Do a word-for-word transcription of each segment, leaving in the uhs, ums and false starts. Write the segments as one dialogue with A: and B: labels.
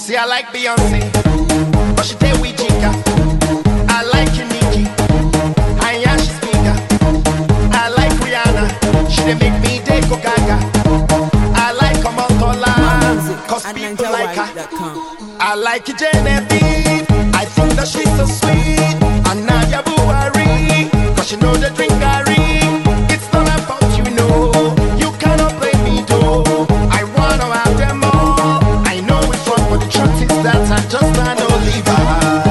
A: See, I like Beyonce, but she take we chica. I like Nicki, and yeah, she speaker. I like Rihanna, she dey make me dey go gaga. I like Omotola, cause people like her. I like Genevieve, I think that she's so sweet. And Nadia Buhari, cause she know the drink Gary. It's not about you know, you cannot play me though. I wanna have them all. I know it's wrong, but the truth is that I'm just an Oliver.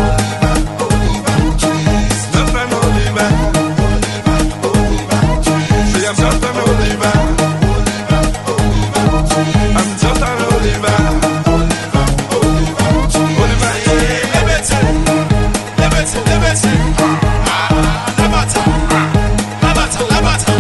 A: Oliver, Oliver, trees. Just an Oliver. Oliver, Oliver, trees. See, I'm just an Oliver. Oliver, Oliver, trees. I'm just an Oliver. Oliver, Oliver, trees. Oliver, yeah. Liberty, liberty, liberty. Ah, Labata, Labata, Labata.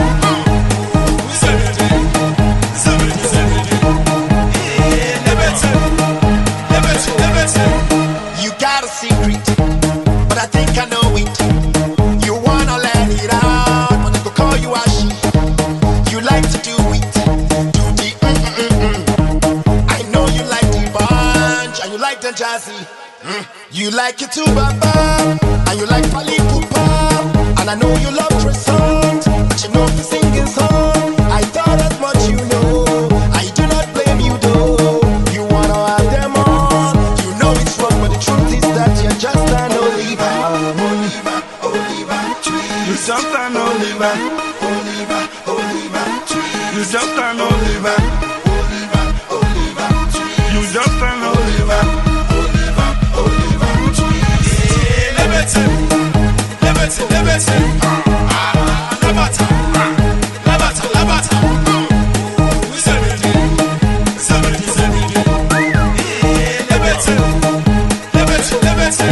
A: Seventy, seventy, seventy. Yeah, liberty, liberty, liberty. You got a secret, but I think I know it. You wanna let it out, but I go call you a she. You like to do it, do the mm-mm-mm. I know you like the bunch, and you like the jazzy. Mm. You like it too, Baba, and you like Pali Pupa. And I know you love Trey songs, but you know the singing song. I thought as much you know, I do not blame you though. You wanna have them all, you know it's wrong, but the truth is that you're just an Oliver. Oliver, Oliver, tree. You just an Oliver. Oliver, Oliver, tree. You just an Oliver. Oliver, Oliver, tree. You just an Oliver. Oliver, Oliver, tree. Yeah, liberty, liberty, liberty. Ah, Labata, Labata, Labata. Ooh, seventy, seventy, seventy. Yeah, liberty, liberty, liberty.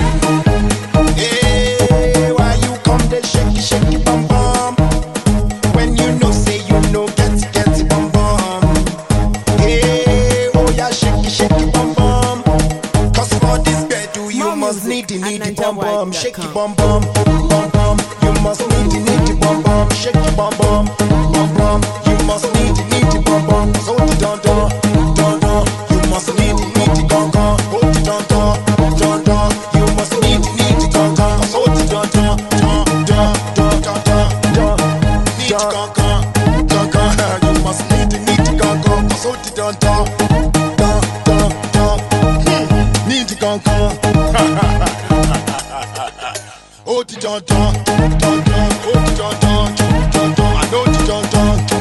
A: Hey, why you come there shake it, shake it, bum bum? When you know say you know get it, get it, bum bum. Hey, oh yeah, shake it, shake it, bum bum. Cause for this bedroom you must need the need the bum bum. Shake it, bum bum, bum bum. You must need the need the bum bum. Shake it, bum bum, bum bum. You must need the need the bum bum. So hold it down, down, down, down. You must need the need the gong gong. Hold it down, down, down, down. You must need the need the gong gong. So hold it down, down, down, down, down, down, down. Need the gong gong, gong gong. You must need the need the gong gong. So hold it down, down, down, down, down. Hmm. Need the gong gong. Hold it down, down, down, down. Hold it down, down, down, down. I know it down, down.